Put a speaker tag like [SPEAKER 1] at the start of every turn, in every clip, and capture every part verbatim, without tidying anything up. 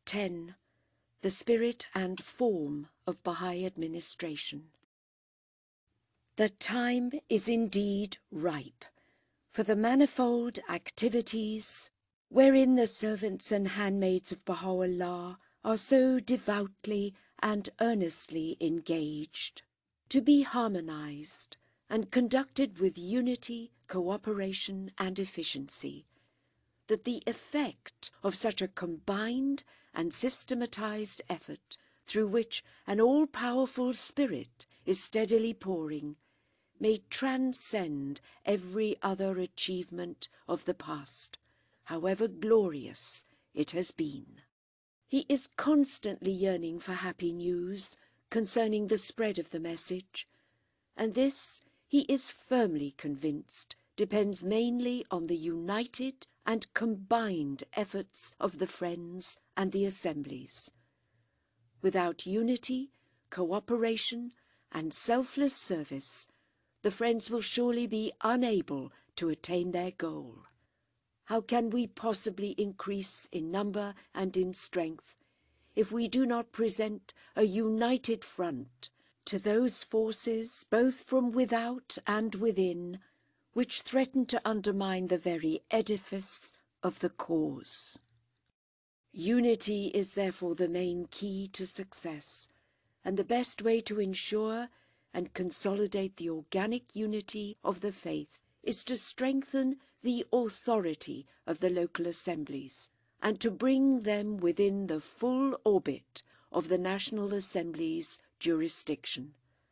[SPEAKER 1] ten. The Spirit and Form of Baha'i Administration. The time is indeed ripe for the manifold activities wherein the servants and handmaids of Baha'u'llah are so devoutly and earnestly engaged, to be harmonized and conducted with unity, cooperation, and efficiency, that the effect of such a combined and systematized effort, through which an all-powerful spirit is steadily pouring, may transcend every other achievement of the past, however glorious it has been. He is constantly yearning for happy news concerning the spread of the message, and this, he is firmly convinced, depends mainly on the united and combined efforts of the Friends and the assemblies. Without unity, cooperation, and selfless service, the Friends will surely be unable to attain their goal. How can we possibly increase in number and in strength if we do not present a united front to those forces, both from without and within, which threaten to undermine the very edifice of the cause? Unity is therefore the main key to success, and the best way to ensure and consolidate the organic unity of the faith is to strengthen the authority of the local assemblies and to bring them within the full orbit of the National Assembly's jurisdiction.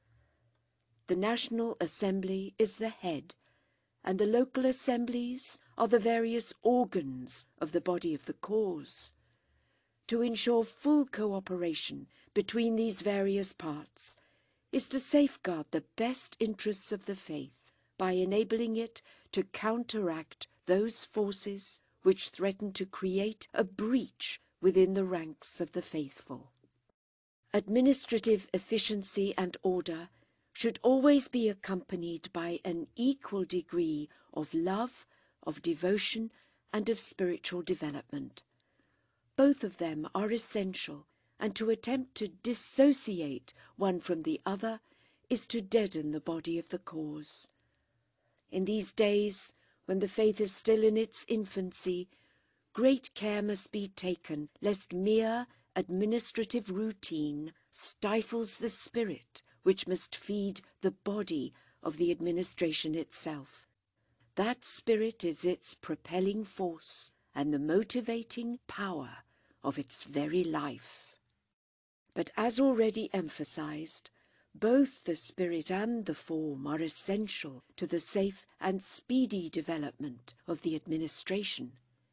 [SPEAKER 1] The National Assembly is the head, and the local assemblies are the various organs of the body of the cause. To ensure full cooperation between these various parts is to safeguard the best interests of the faith by enabling it to counteract those forces which threaten to create a breach within the ranks of the faithful. Administrative efficiency and order should always be accompanied by an equal degree of love, of devotion, and of spiritual development. Both of them are essential, and to attempt to dissociate one from the other is to deaden the body of the cause. In these days, when the faith is still in its infancy, great care must be taken lest mere administrative routine stifles the spirit which must feed the body of the administration itself. That spirit is its propelling force and the motivating power of its very life. But as already emphasized, both the spirit and the form are essential to the safe and speedy development of the administration.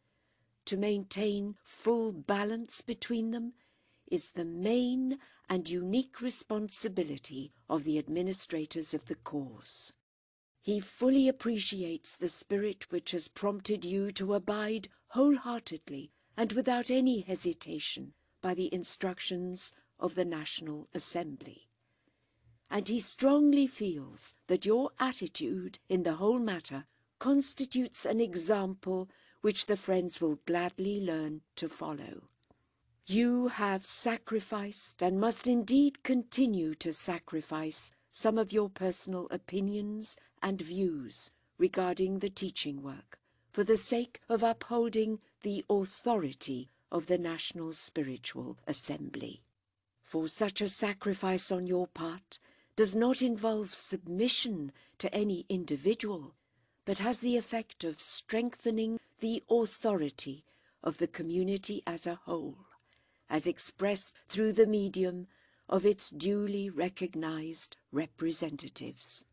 [SPEAKER 1] To maintain full balance between them is the main and unique responsibility of the administrators of the cause. He fully appreciates the spirit which has prompted you to abide wholeheartedly and without any hesitation by the instructions of the National Assembly. And he strongly feels that your attitude in the whole matter constitutes an example which the Friends will gladly learn to follow. You have sacrificed, and must indeed continue to sacrifice, some of your personal opinions and views regarding the teaching work, for the sake of upholding the authority of the National Spiritual Assembly. For such a sacrifice on your part does not involve submission to any individual, but has the effect of strengthening the authority of the community as a whole, as expressed through the medium of its duly recognized representatives.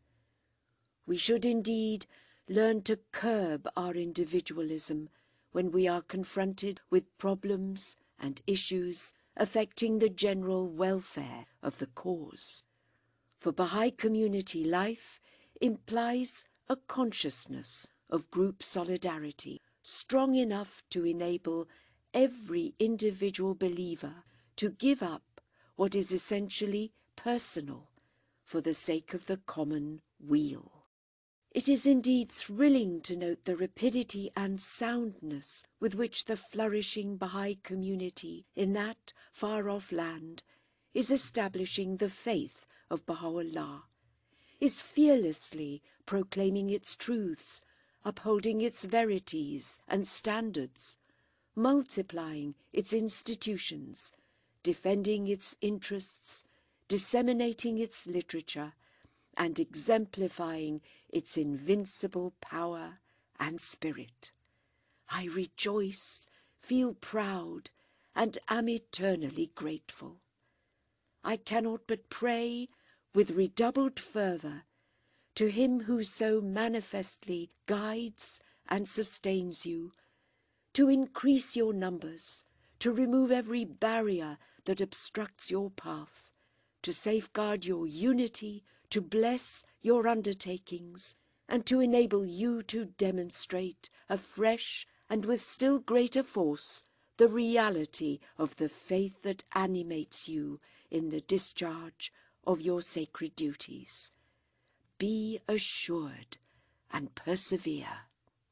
[SPEAKER 1] We should indeed learn to curb our individualism when we are confronted with problems and issues affecting the general welfare of the cause. For Baha'i community life implies a consciousness of group solidarity strong enough to enable every individual believer to give up what is essentially personal for the sake of the common weal. It is indeed thrilling to note the rapidity and soundness with which the flourishing Baha'i community in that far-off land is establishing the faith of Baha'u'llah, is fearlessly proclaiming its truths, upholding its verities and standards, multiplying its institutions, defending its interests, disseminating its literature, and exemplifying its invincible power and spirit. I rejoice, feel proud, and am eternally grateful. I cannot but pray with redoubled fervour to Him who so manifestly guides and sustains you, to increase your numbers, to remove every barrier that obstructs your path, to safeguard your unity, to bless your undertakings, and to enable you to demonstrate afresh and with still greater force the reality of the faith that animates you in the discharge of your sacred duties. Be assured and persevere.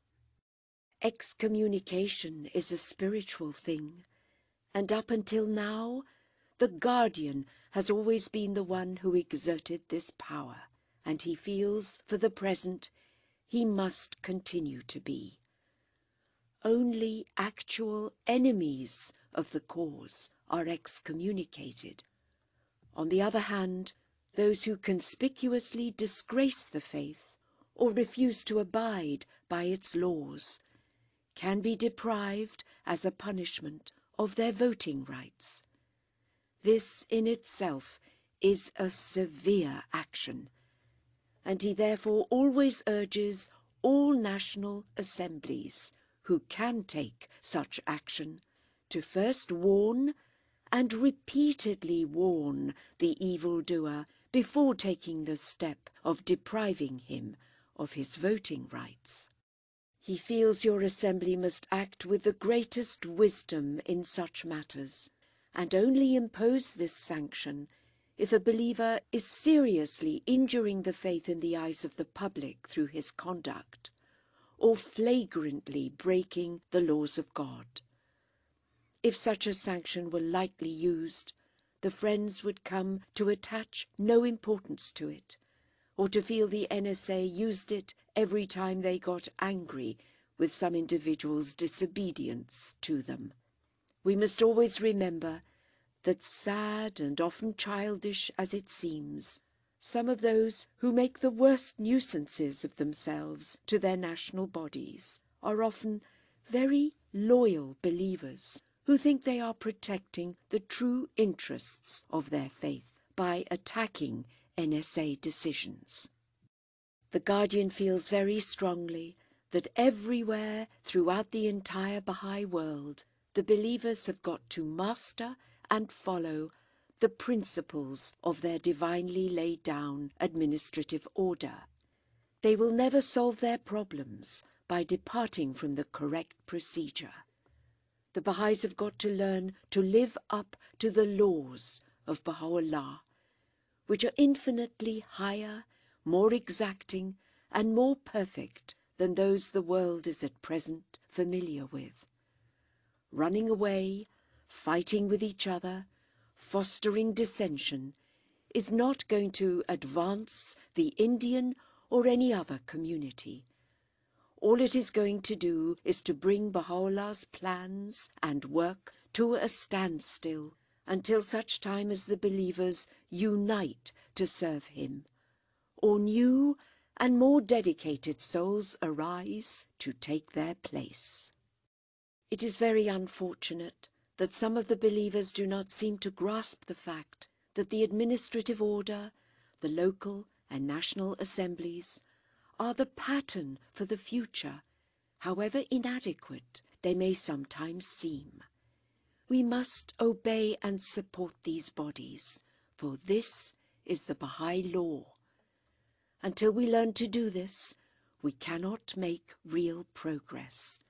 [SPEAKER 1] Excommunication is a spiritual thing, and up until now, the guardian has always been the one who exerted this power, and he feels, for the present, he must continue to be. Only actual enemies of the cause are excommunicated. On the other hand, those who conspicuously disgrace the faith or refuse to abide by its laws can be deprived as a punishment of their voting rights. This in itself is a severe action, and he therefore always urges all national assemblies who can take such action to first warn and repeatedly warn the evildoer before taking the step of depriving him of his voting rights. He feels your assembly must act with the greatest wisdom in such matters, and only impose this sanction if a believer is seriously injuring the faith in the eyes of the public through his conduct, or flagrantly breaking the laws of God. If such a sanction were lightly used, the Friends would come to attach no importance to it, or to feel the N S A used it every time they got angry with some individual's disobedience to them. We must always remember that, sad and often childish as it seems, some of those who make the worst nuisances of themselves to their national bodies are often very loyal believers who think they are protecting the true interests of their faith by attacking N S A decisions. The Guardian feels very strongly that everywhere throughout the entire Baha'i world, the believers have got to master and follow the principles of their divinely laid down administrative order. They will never solve their problems by departing from the correct procedure. The Baha'is have got to learn to live up to the laws of Baha'u'llah, which are infinitely higher, more exacting, and more perfect than those the world is at present familiar with. Running away, fighting with each other, fostering dissension, is not going to advance the Indian or any other community. All it is going to do is to bring Baha'u'llah's plans and work to a standstill until such time as the believers unite to serve him, or new and more dedicated souls arise to take their place. It is very unfortunate that some of the believers do not seem to grasp the fact that the administrative order, the local and national assemblies, are the pattern for the future, however inadequate they may sometimes seem. We must obey and support these bodies, for this is the Baha'i law. Until we learn to do this, we cannot make real progress.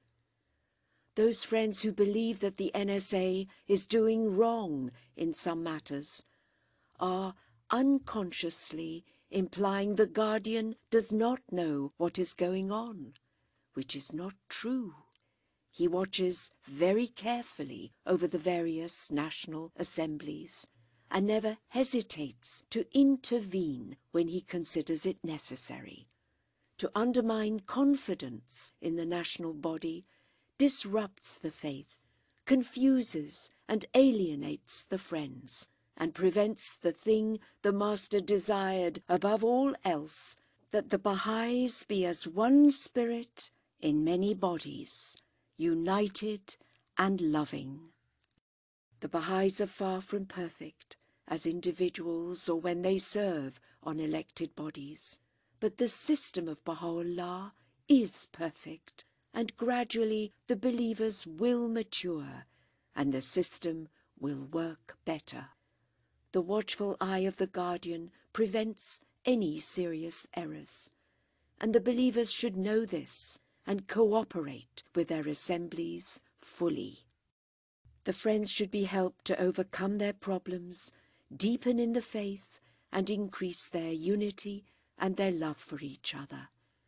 [SPEAKER 1] Those friends who believe that the N S A is doing wrong in some matters are unconsciously implying the guardian does not know what is going on, which is not true. He watches very carefully over the various national assemblies and never hesitates to intervene when he considers it necessary. To undermine confidence in the national body disrupts the faith, confuses and alienates the friends, and prevents the thing the Master desired above all else, that the Baha'is be as one spirit in many bodies, united and loving. The Baha'is are far from perfect as individuals or when they serve on elected bodies, but the system of Baha'u'llah is perfect, and gradually the believers will mature and the system will work better. The watchful eye of the guardian prevents any serious errors, and the believers should know this and cooperate with their assemblies fully. The friends should be helped to overcome their problems, deepen in the faith, and increase their unity and their love for each other.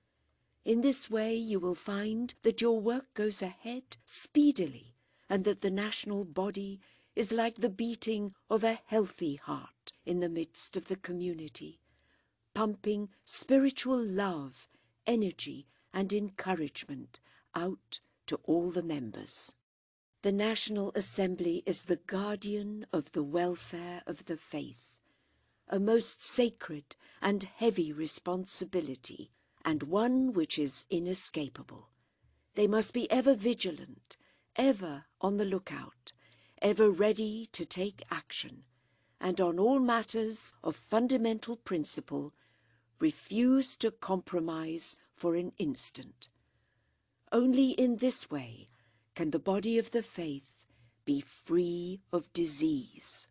[SPEAKER 1] In this way you will find that your work goes ahead speedily, and that the national body is like the beating of a healthy heart in the midst of the community, pumping spiritual love, energy, and encouragement out to all the members. The National Assembly is the guardian of the welfare of the faith, a most sacred and heavy responsibility, and one which is inescapable. They must be ever vigilant, ever on the lookout, ever ready to take action, and on all matters of fundamental principle refuse to compromise for an instant. Only in this way can the body of the faith be free of disease.